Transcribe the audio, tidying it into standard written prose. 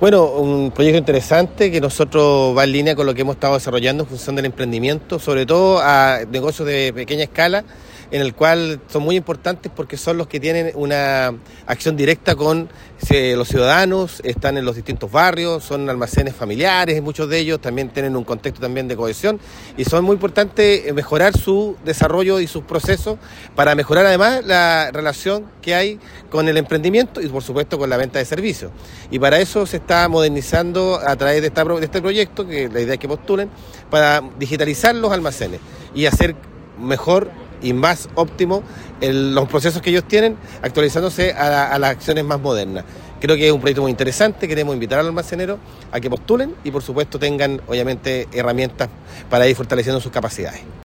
Bueno, un proyecto interesante que nosotros va en línea con lo que hemos estado desarrollando en función del emprendimiento, sobre todo a negocios de pequeña escala, en el cual son muy importantes porque son los que tienen una acción directa con los ciudadanos, están en los distintos barrios, son almacenes familiares, muchos de ellos también tienen un contexto también de cohesión y son muy importantes mejorar su desarrollo y sus procesos para mejorar además la relación que hay con el emprendimiento y por supuesto con la venta de servicios. Y para eso se está modernizando a través de este proyecto, que la idea es que postulen, para digitalizar los almacenes y hacer mejor y más óptimo los procesos que ellos tienen, actualizándose a las acciones más modernas. Creo que es un proyecto muy interesante, queremos invitar a los almaceneros a que postulen y por supuesto tengan obviamente herramientas para ir fortaleciendo sus capacidades.